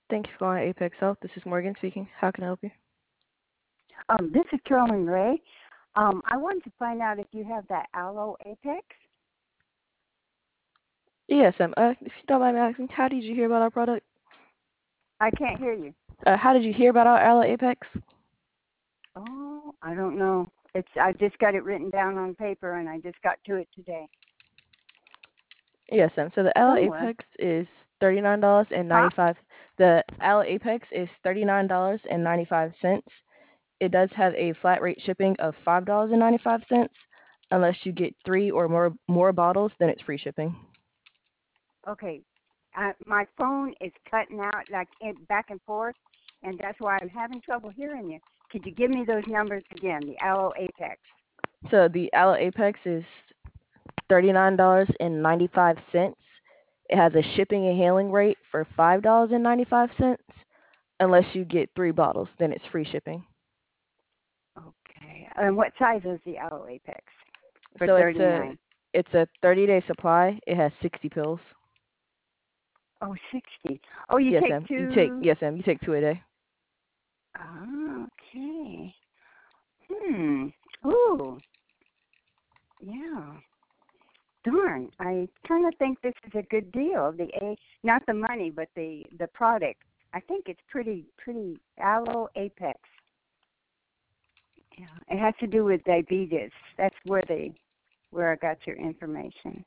Thank you for calling Apex Health. This is Morgan speaking. How can I help you? This is Carolyn Ray. I wanted to find out if you have that Aloe Apex. Yes, if you don't mind me asking, how did you hear about our product? I can't hear you. How did you hear about our Aloe Apex? Oh, I don't know. I just got it written down on paper, and I just got to it today. Yes, so the Aloe Somewhere. Apex is $39.95. Huh? The Aloe Apex is $39.95. It does have a flat rate shipping of $5.95. Unless you get three or more bottles, then it's free shipping. Okay. My phone is cutting out back and forth, and that's why I'm having trouble hearing you. Could you give me those numbers again? The Aloe Apex. So the Aloe Apex is $39.95. It has a shipping and handling rate for $5.95. Unless you get three bottles, then it's free shipping. Okay. And what size is the Aloe Apex for So 39? it's a 30-day supply. It has 60 pills. Oh, 60. Oh, you Yes, take ma'am. two. You take two a day. Oh, okay. Ooh, yeah. Darn. I kind of think this is a good deal. Not the money, but the product. I think it's pretty Aloe Apex. Yeah. It has to do with diabetes. That's where I got your information.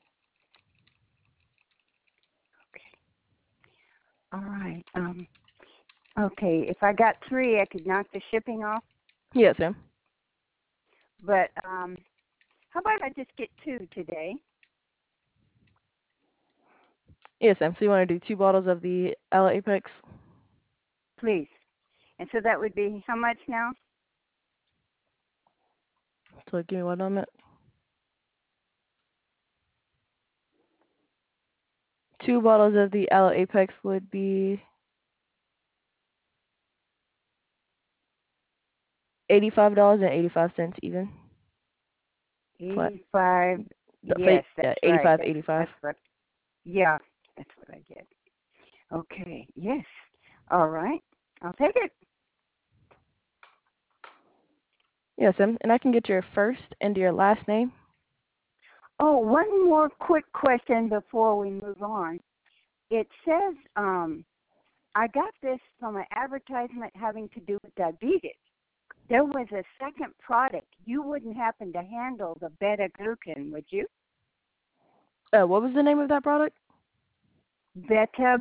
Okay. All right. Okay. If I got three, I could knock the shipping off. Yes, ma'am. But how about I just get two today? Yes, ma'am. So you want to do two bottles of the Aloe Apex? Please. And so that would be how much now? So give me one moment. Two bottles of the Aloe Apex would be $85.85 even. Flat. 85. Yes, Yeah, that's right. 85, That's 85. what. Yeah, that's what I get. Okay. Yes. All right. I'll take it. Yes, ma'am. And I can get your first and your last name. Oh, one more quick question before we move on. It says I got this from an advertisement having to do with diabetes. There was a second product. You wouldn't happen to handle the beta-glucan, would you? What was the name of that product? Beta,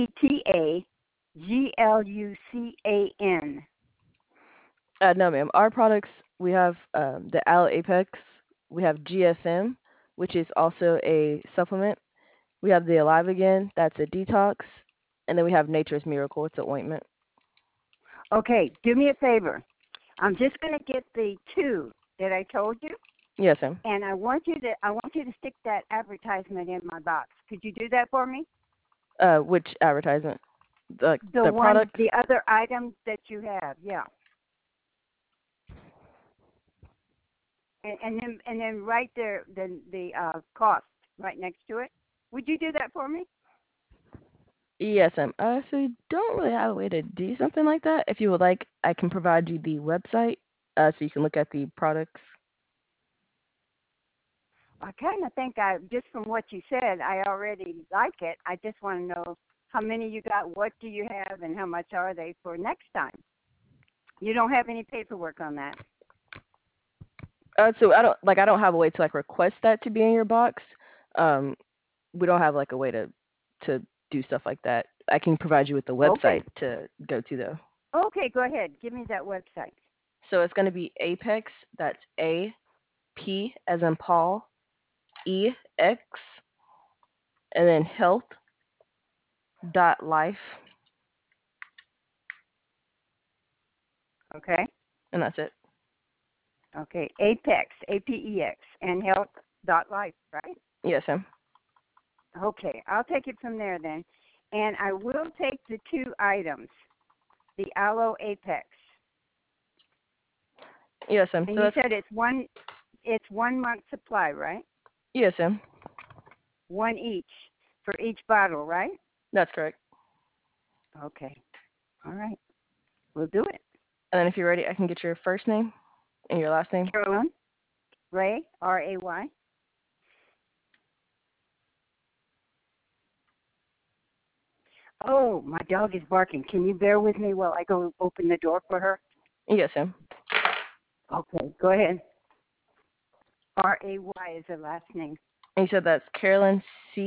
Betaglucan. No, ma'am. Our products, we have the Aloe Apex. We have GFM, which is also a supplement. We have the Alive Again, that's a detox. And then we have Nature's Miracle, it's an ointment. Okay, do me a favor. I'm just going to get the two that I told you, Yes, ma'am. and I want you to stick that advertisement in my box. Could you do that for me? Which advertisement? The The product? the other items that you have, yeah. And then right there, the cost right next to it. Would you do that for me? Yes, ma'am. So you don't really have a way to do something like that. If you would like, I can provide you the website so you can look at the products. I kind of think just from what you said, I already like it. I just want to know how many you got, what do you have, and how much are they for next time. You don't have any paperwork on that. So I don't have a way to like request that to be in your box. Um, we don't have like a way to do stuff like that. I can provide you with the Okay. website to go to though. Okay, go ahead. Give me that website. So it's going to be Apex. That's A-P as in Paul, E-X, and then health.life, Okay. and that's it. Okay. Apex, APEX, and health.life, right? Yes, ma'am. Okay. I'll take it from there then. And I will take the two items, the Aloe Apex. Yes, ma'am. And So you that's said it's 1 month supply, right? yes, ma'am. One each for each bottle, right? That's correct. Okay. All right. We'll do it. And then if you're ready, I can get your first name and your last name. Carolyn Ray, Ray. Oh, my dog is barking. Can you bear with me while I go open the door for her? Yes, ma'am. Okay, go ahead. Ray is her last name. And you said that's Carolyn,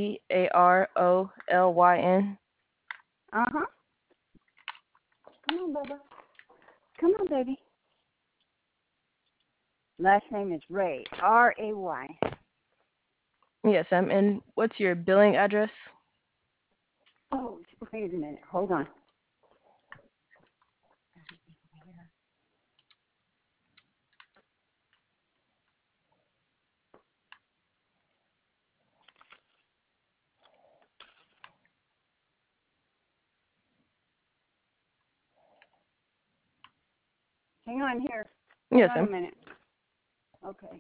Carolyn. Uh-huh. Come on, Bubba. Come on, baby. Last name is Ray, Ray. Yes, ma'am. And what's your billing address? Oh, wait a minute. Hold on. Hang on here. Hold Yes, on a ma'am. minute. Okay.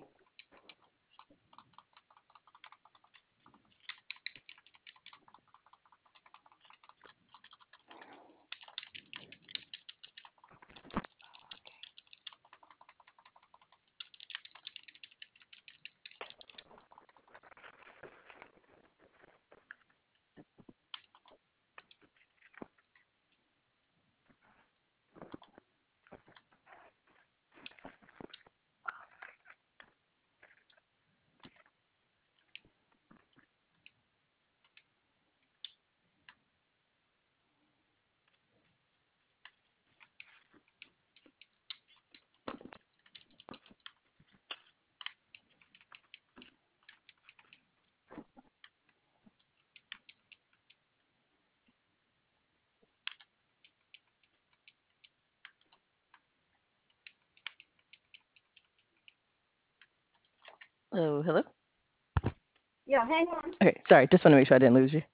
Oh, hello? Yeah, hang on. Okay, sorry. Just want to make sure I didn't lose you.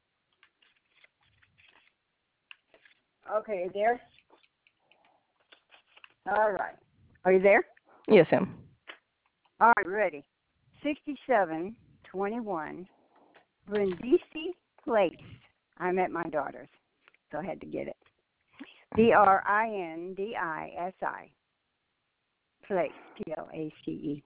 Okay, there. All right. Are you there? Yes, ma'am. All right, ready. 6721 Brindisi Place. I'm at my daughter's, so I had to get it. Brindisi Place. Place.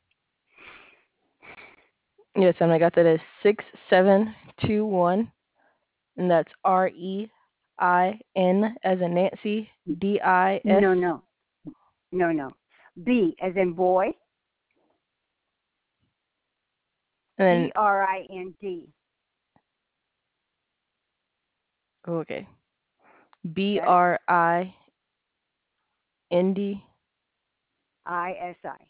Yes, ma'am. I got that as 6721, and that's REIN as in Nancy, DIS. No. No. B as in boy. And then, BRIND. okay. Got it? BRIND. ISI.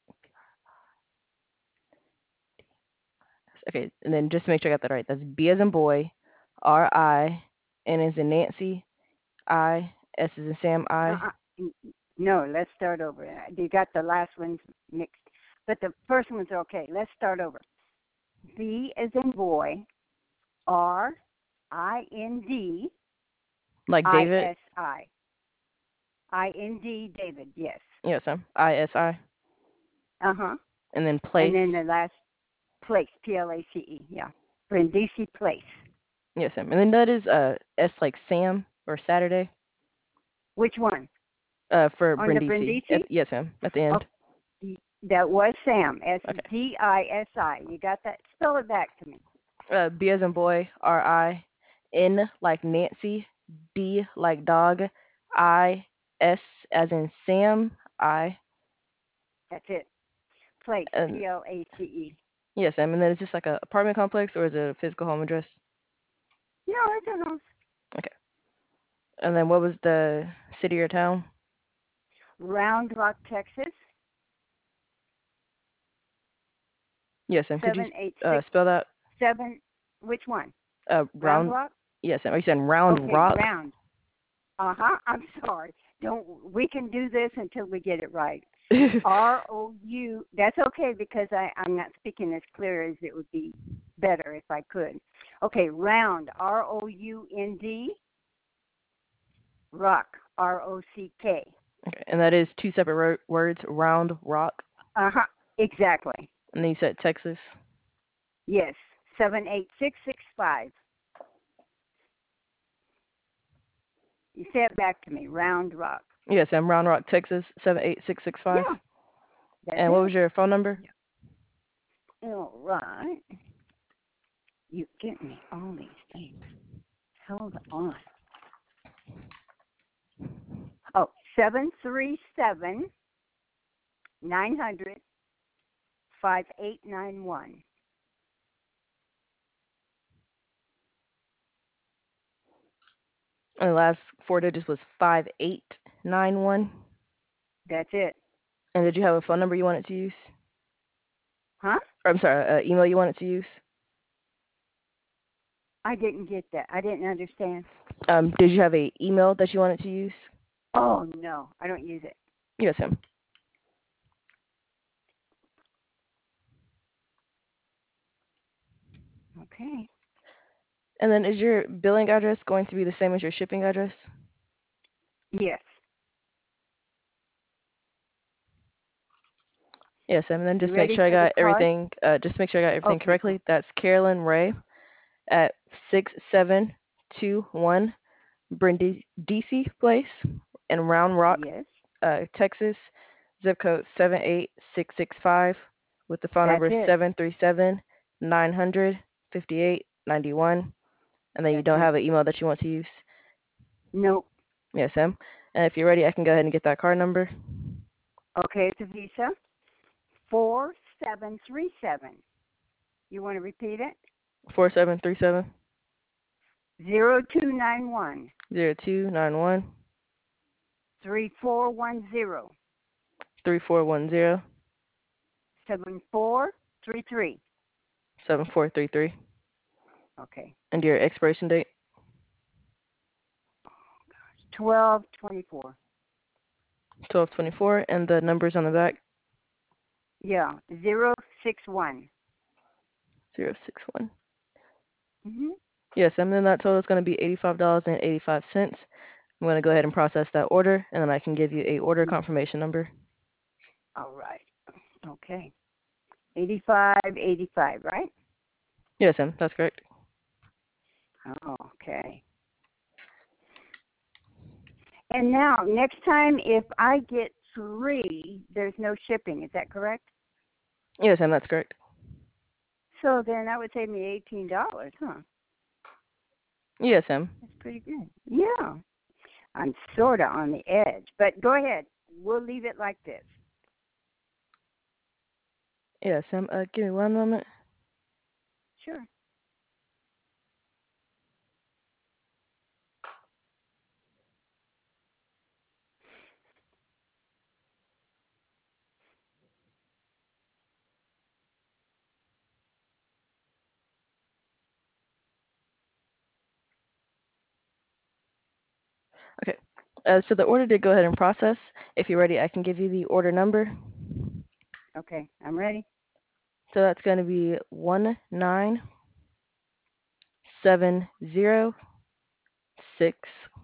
Okay, and then just to make sure I got that right, that's B as in boy, RIN as in Nancy, S as in Sam, I. No, let's start over. You got the last ones mixed, but the first one's okay. Let's start over. B as in boy, RIND Like David? ISI. IND David, yes. Yes, ma'am. ISI. Uh-huh. And then And place? then the last place, PLACE, yeah. Brindisi Place. Yes, ma'am. And then that is S like Sam or Saturday? Which one? For On the Brindisi. Brindisi? Yes, ma'am. At the end. That was Sam, Okay. SDISI. You got that? Spell it back to me. B as in boy, RIN like Nancy, D like dog, IS as in Sam, I. That's it. Place, And PLACE. yes, ma'am. And then is this like a apartment complex or is it a physical home address? No, it's a house. Okay. And then what was the city or town? Round Rock, Texas. Yes, ma'am. Could you 786 spell that? 7. Which one? Round Round. Rock? Yes, ma'am. Are you saying Round Okay, Rock? round. I'm sorry. Don't we can do this until we get it right. ROU. That's okay because I'm not speaking as clear as it would be better if I could. Okay, round. ROUND. Rock. ROCK. Okay. And that is two separate words. Round Rock. Exactly. And then you said Texas. Yes. 78665. You say it back to me. Round Rock. Yes, ma'am. Round Rock, Texas 78665. Yeah, that's And what it. was your phone number? All right. You get me all these things. Hold on. Oh, 737-900-5891. And the last four digits was 5891. That's it. And did you have a phone number you wanted to use? Huh? Or, I'm sorry, email you wanted to use? I didn't get that. I didn't understand. Did you have a email that you wanted to use? Oh, no. I don't use it. Yes, ma'am. Okay. And then is your billing address going to be the same as your shipping address? Yes. Yes, ma'am. And then You just make ready sure I for the got card? everything. Just make sure I got everything Okay. correctly. That's Carolyn Ray at 6721 Brindisi Place in Round Rock, Yes. Texas, zip code 78665, with the phone That's number it. 737-900-5891. And then you That's don't it. have an email that you want to use? Nope. Yes, ma'am. And if you're ready, I can go ahead and get that card number. Okay, it's a Visa. 4737. You want to repeat it? 4737 0291 0291 3410 3410 7433. 7433. Okay. And your expiration date? 1224. 1224. And the numbers on the back? Yeah. 061. 061. Mhm. Yes, and then that total is going to be $85.85. I'm going to go ahead and process that order, and then I can give you a order confirmation number. All right. Okay. 8585, right? Yes, ma'am, that's correct. Oh, okay. And now, next time, if I get 3, there's no shipping. Is that correct? Yes, ma'am, that's correct. So then that would save me $18, huh? Yes, ma'am. That's pretty good. Yeah. I'm sort of on the edge. But go ahead. We'll leave it like this. Yes, ma'am. Give me one moment. Sure. Okay. So the order did go ahead and process. If you're ready, I can give you the order number. Okay. I'm ready. So that's going to be 19706.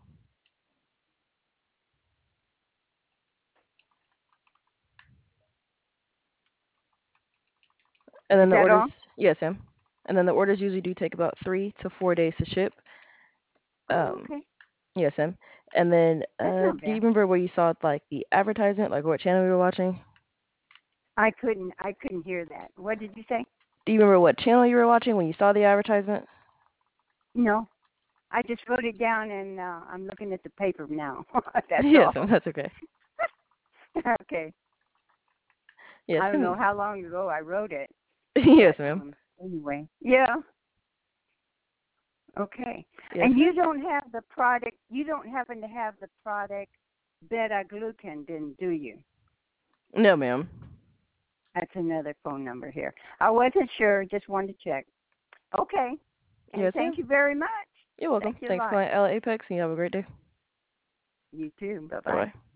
And then Is the that orders, all? yes, ma'am. And then the orders usually do take about 3 to 4 days to ship. Oh, Um, okay. yes, ma'am. And then, That's not do you bad. remember where you saw like the advertisement, like what channel you were watching? I couldn't hear that. What did you say? Do you remember what channel you were watching when you saw the advertisement? No. I just wrote it down and I'm looking at the paper now. That's Yes, ma'am. all. That's okay. Okay. Yes, I don't know ma'am. how long ago I wrote it, Yes, but ma'am. anyway. Yeah. Okay. Yes, And you ma'am. don't have the product. You don't happen to have the product beta-glucan, then, do you? No, ma'am. That's another phone number here. I wasn't sure. Just wanted to check. Okay. And Yes, thank ma'am. you very much. You're welcome. Thank you a Thanks for lot. calling LA Apex, and you have a great day. You too. Bye Bye bye. bye.